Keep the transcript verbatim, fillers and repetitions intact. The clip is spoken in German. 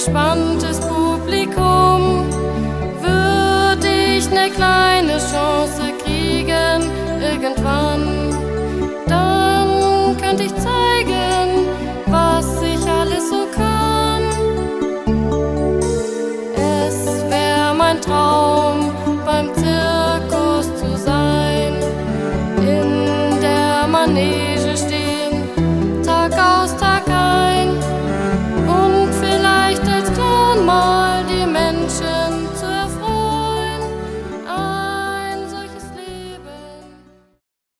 gespanntes Publikum. Würde ich ne kleine Chance kriegen, irgendwann, dann könnte ich zeigen, was ich alles so kann. Es wär mein Traum, beim Zirkus zu sein, in der Manege